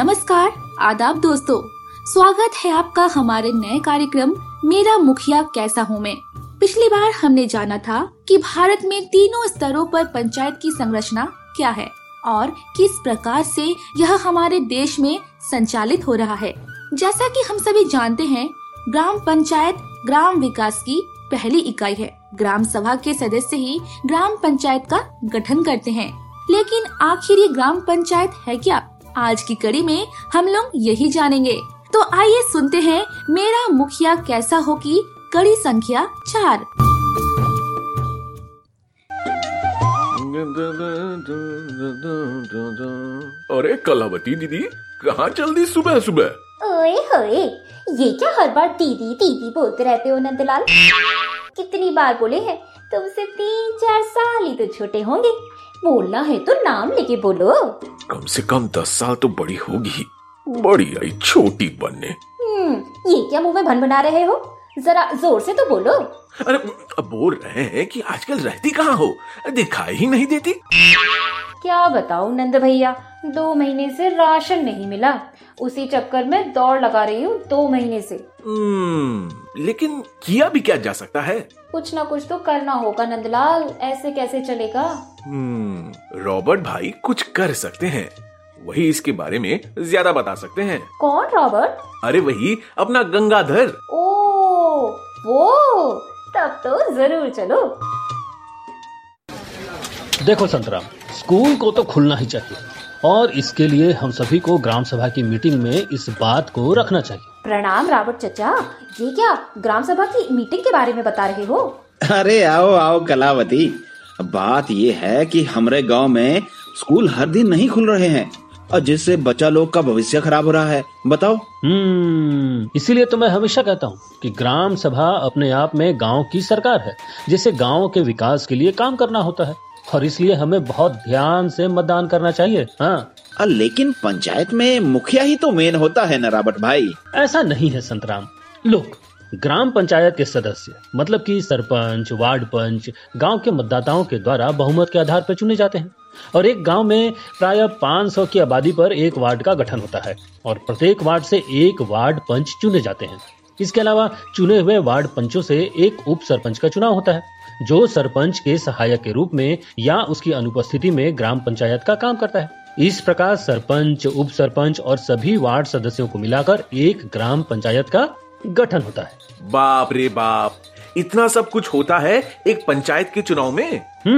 नमस्कार, आदाब दोस्तों। स्वागत है आपका हमारे नए कार्यक्रम मेरा मुखिया कैसा हूँ मैं। पिछली बार हमने जाना था कि भारत में तीनों स्तरों पर पंचायत की संरचना क्या है और किस प्रकार से यह हमारे देश में संचालित हो रहा है। जैसा कि हम सभी जानते हैं, ग्राम पंचायत ग्राम विकास की पहली इकाई है। ग्राम सभा के सदस्य ही ग्राम पंचायत का गठन करते हैं। लेकिन आखिर ये ग्राम पंचायत है क्या? आज की कड़ी में हम लोग यही जानेंगे। तो आइए सुनते हैं मेरा मुखिया कैसा हो की कड़ी संख्या 4। अरे कलावती दीदी, कहाँ चल दी सुबह सुबह? ओए होए, ये क्या हर बार दीदी दीदी बोलते रहते हो नंदलाल? कितनी बार बोले हैं, तुमसे 3-4 साल ही तो छोटे होंगे। बोलना है तो नाम लेके बोलो। कम से कम 10 साल तो बड़ी होगी। बड़ी आई छोटी बनने। ये क्या मुंह में भन बना रहे हो? जरा जोर से तो बोलो। अरे अब बोल रहे हैं कि आजकल रहती कहाँ हो, दिखाई ही नहीं देती। क्या बताओ नंद भैया, 2 महीने से राशन नहीं मिला। उसी चक्कर में दौड़ लगा रही हूँ 2 महीने से। लेकिन किया भी क्या जा सकता है? कुछ ना कुछ तो करना होगा नंदलाल, ऐसे कैसे चलेगा? रॉबर्ट भाई कुछ कर सकते हैं, वही इसके बारे में ज्यादा बता सकते हैं। कौन रॉबर्ट? अरे वही अपना गंगाधर। ओ वो, तब तो जरूर चलो। देखो संतराम, स्कूल को तो खुलना ही चाहिए और इसके लिए हम सभी को ग्राम सभा की मीटिंग में इस बात को रखना चाहिए। प्रणाम रॉबर्ट चचा, ये क्या ग्राम सभा की मीटिंग के बारे में बता रहे हो? अरे आओ आओ कलावती, बात ये है कि हमारे गांव में स्कूल हर दिन नहीं खुल रहे हैं और जिससे बच्चा लोग का भविष्य खराब हो रहा है। बताओ। इसीलिए तो मैं हमेशा कहता हूँ कि ग्राम सभा अपने आप में गांव की सरकार है, जिसे गांव के विकास के लिए काम करना होता है और इसलिए हमें बहुत ध्यान से मतदान करना चाहिए। हाँ, लेकिन पंचायत में मुखिया ही तो मेन होता है ना रॉबर्ट भाई? ऐसा नहीं है संतराम। लोग ग्राम पंचायत के सदस्य मतलब कि सरपंच, वार्ड पंच गांव के मतदाताओं के द्वारा बहुमत के आधार पर चुने जाते हैं और एक गांव में प्राय 500 की आबादी पर एक वार्ड का गठन होता है और प्रत्येक वार्ड से एक वार्ड पंच चुने जाते हैं। इसके अलावा चुने हुए वार्ड पंचों से एक उप सरपंच का चुनाव होता है, जो सरपंच के सहायक के रूप में या उसकी अनुपस्थिति में ग्राम पंचायत का काम करता है। इस प्रकार सरपंच, उप सरपंच और सभी वार्ड सदस्यों को मिलाकर एक ग्राम पंचायत का गठन होता है। बाप रे बाप, इतना सब कुछ होता है एक पंचायत के चुनाव में?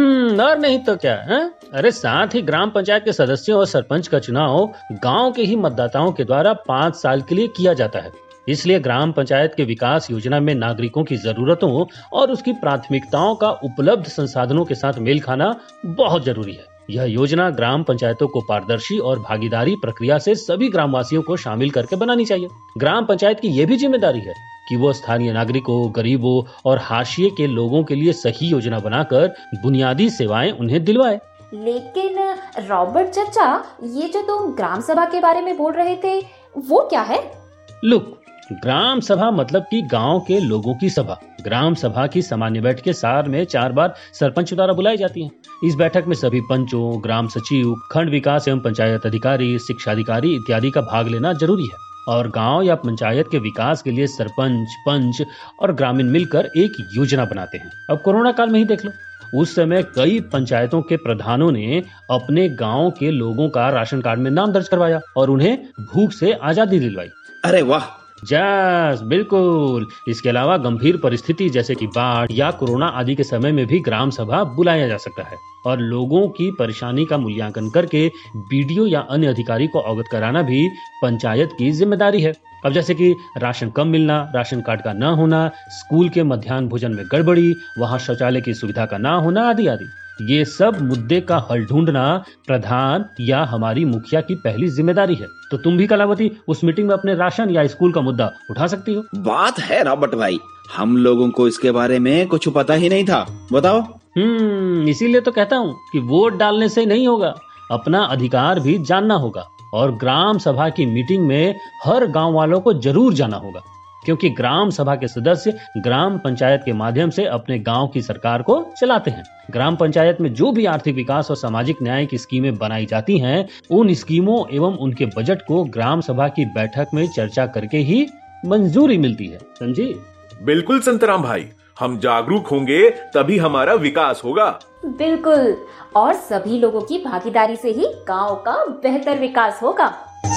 और नहीं तो क्या है? अरे साथ ही ग्राम पंचायत के सदस्यों और सरपंच का चुनाव गांव के ही मतदाताओं के द्वारा 5 साल के लिए किया जाता है। इसलिए ग्राम पंचायत के विकास योजना में नागरिकों की जरूरतों और उसकी प्राथमिकताओं का उपलब्ध संसाधनों के साथ मेल खाना बहुत जरूरी है। यह योजना ग्राम पंचायतों को पारदर्शी और भागीदारी प्रक्रिया से सभी ग्रामवासियों को शामिल करके बनानी चाहिए। ग्राम पंचायत की यह भी जिम्मेदारी है कि वो स्थानीय नागरिकों, गरीबों और हाशिए के लोगों के लिए सही योजना बनाकर बुनियादी सेवाएं उन्हें दिलवाए। लेकिन रॉबर्ट चचा, ये जो तुम ग्राम सभा के बारे में बोल रहे थे, वो क्या है? लुक, ग्राम सभा मतलब कि गांव के लोगों की सभा। ग्राम सभा की सामान्य बैठकें साल में 4 बार सरपंच द्वारा बुलाई जाती हैं। इस बैठक में सभी पंचों, ग्राम सचिव, खंड विकास एवं पंचायत अधिकारी, शिक्षा अधिकारी इत्यादि का भाग लेना जरूरी है और गांव या पंचायत के विकास के लिए सरपंच, पंच और ग्रामीण मिलकर एक योजना बनाते हैं। अब कोरोना काल में ही देख लो, उस समय कई पंचायतों के प्रधानों ने अपने गांव के लोगों का राशन कार्ड में नाम दर्ज करवाया और उन्हें भूख से आजादी दिलवाई। अरे वाह! जस बिल्कुल। इसके अलावा गंभीर परिस्थिति जैसे कि बाढ़ या कोरोना आदि के समय में भी ग्राम सभा बुलाया जा सकता है और लोगों की परेशानी का मूल्यांकन करके बीडीओ या अन्य अधिकारी को अवगत कराना भी पंचायत की जिम्मेदारी है। अब जैसे कि राशन कम मिलना, राशन कार्ड का न होना, स्कूल के मध्याह्न भोजन में गड़बड़ी, वहां शौचालय की सुविधा का न होना आदि आदि, ये सब मुद्दे का हल ढूंढना प्रधान या हमारी मुखिया की पहली जिम्मेदारी है। तो तुम भी कलावती उस मीटिंग में अपने राशन या स्कूल का मुद्दा उठा सकती हो। बात है रॉबर्ट भाई, हम लोगों को इसके बारे में कुछ पता ही नहीं था। बताओ। इसीलिए तो कहता हूँ कि वोट डालने से नहीं होगा, अपना अधिकार भी जानना होगा और ग्राम सभा की मीटिंग में हर गांव वालों को जरूर जाना होगा। क्योंकि ग्राम सभा के सदस्य ग्राम पंचायत के माध्यम से अपने गांव की सरकार को चलाते हैं। ग्राम पंचायत में जो भी आर्थिक विकास और सामाजिक न्याय की स्कीमें बनाई जाती हैं, उन स्कीमों एवं उनके बजट को ग्राम सभा की बैठक में चर्चा करके ही मंजूरी मिलती है। समझी? बिल्कुल संतराम भाई, हम जागरूक होंगे तभी हमारा विकास होगा। बिल्कुल, और सभी लोगों की भागीदारी से ही गांव का बेहतर विकास होगा।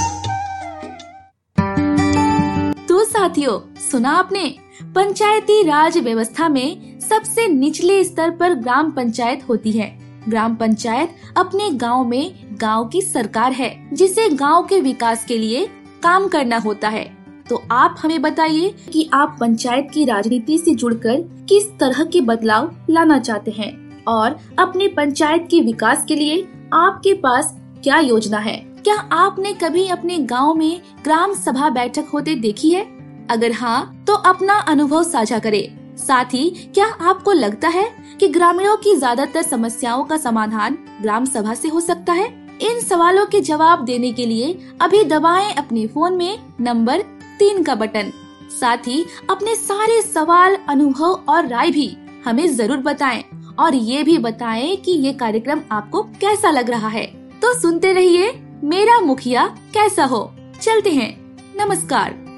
तो साथियों, सुना आपने, पंचायती राज व्यवस्था में सबसे निचले स्तर पर ग्राम पंचायत होती है। ग्राम पंचायत अपने गांव में गांव की सरकार है, जिसे गांव के विकास के लिए काम करना होता है। तो आप हमें बताइए कि आप पंचायत की राजनीति से जुड़कर किस तरह के बदलाव लाना चाहते हैं और अपने पंचायत के विकास के लिए आपके पास क्या योजना है। क्या आपने कभी अपने गांव में ग्राम सभा बैठक होते देखी है? अगर हाँ, तो अपना अनुभव साझा करें। साथ ही क्या आपको लगता है कि ग्रामीणों की ज्यादातर समस्याओं का समाधान ग्राम सभा से हो सकता है? इन सवालों के जवाब देने के लिए अभी दबाएं अपने फोन में नंबर 3 का बटन। साथ ही अपने सारे सवाल, अनुभव और राय भी हमें जरूर बताएं और ये भी बताएं कि ये कार्यक्रम आपको कैसा लग रहा है। तो सुनते रहिए मेरा मुखिया कैसा हो। चलते हैं, नमस्कार।